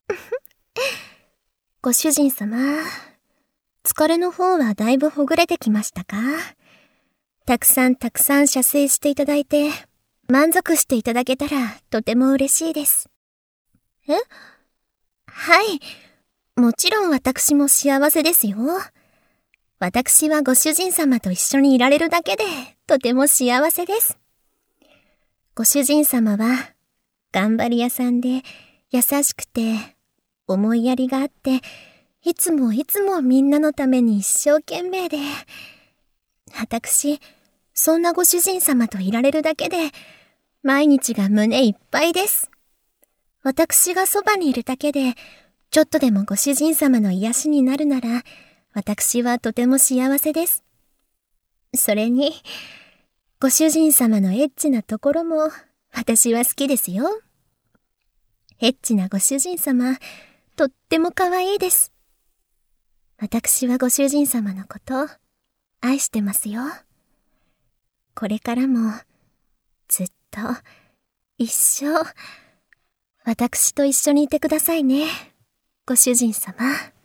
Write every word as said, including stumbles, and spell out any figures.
ご主人様、疲れの方はだいぶほぐれてきましたか？たくさんたくさん射精していただいて、満足していただけたらとても嬉しいです。え？はい。もちろん私も幸せですよ。私はご主人様と一緒にいられるだけでとても幸せです。ご主人様は頑張り屋さんで優しくて思いやりがあって、いつもいつもみんなのために一生懸命で、私、そんなご主人様といられるだけで毎日が胸いっぱいです。私がそばにいるだけでちょっとでもご主人様の癒しになるなら、私はとても幸せです。それに、ご主人様のエッチなところも私は好きですよ。エッチなご主人様、とっても可愛いです。私はご主人様のこと愛してますよ。これからもずっと一生私と一緒にいてくださいね、ご主人様。